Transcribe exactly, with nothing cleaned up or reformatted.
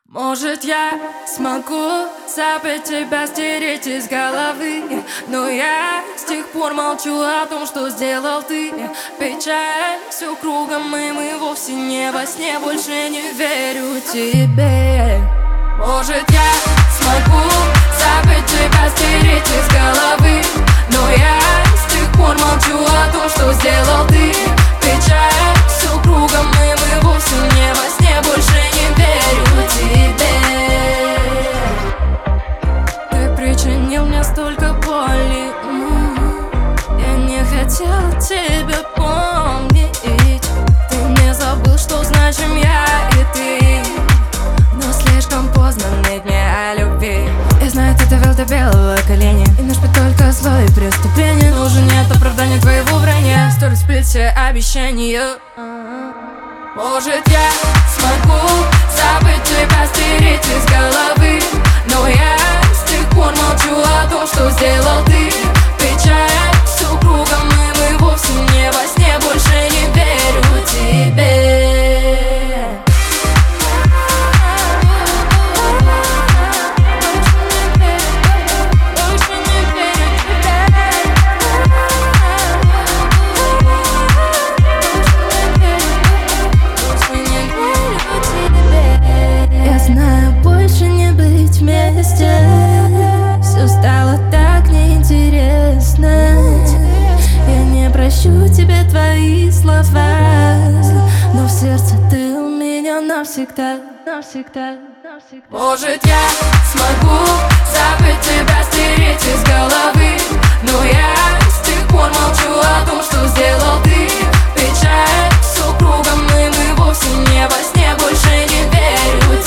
Может, я смогу забыть тебя, стереть из головы, но я с тех пор молчу о том, что сделал ты. Печаль все кругом, и мы вовсе не во сне. Больше не верю тебе. Может, я смогу забыть тебя, стереть из головы, но я с тех пор молчу о том, что сделал ты. Печаль все кругом, и мы вовсе не во сне. Больше не верю тебе. Ты причинил мне столько боли. Я не хотел тебя помнить. Ты не забыл, что значим я и ты. Но слишком поздно ныть мне о любви. Я знаю, ты довел до белого коленя, и наш путь только зло и преступление. Но уже нет оправдания твоего вранья. Столь сплит все обещания. Может, я смогу забыть тебя, стереть из головы, но я с тех пор молчу о том, что сделал ты. Печаль все кругом, и мы вовсе не во сне. Больше не верю тебе. Все стало так неинтересно. Я не прощу тебе твои слова, но в сердце ты у меня навсегда, навсегда, навсегда. Может, я смогу забыть тебя, стереть из головы, но я с тех пор молчу о том, что сделал ты. Печаль все кругом, и мы вовсе не во сне. Больше не верю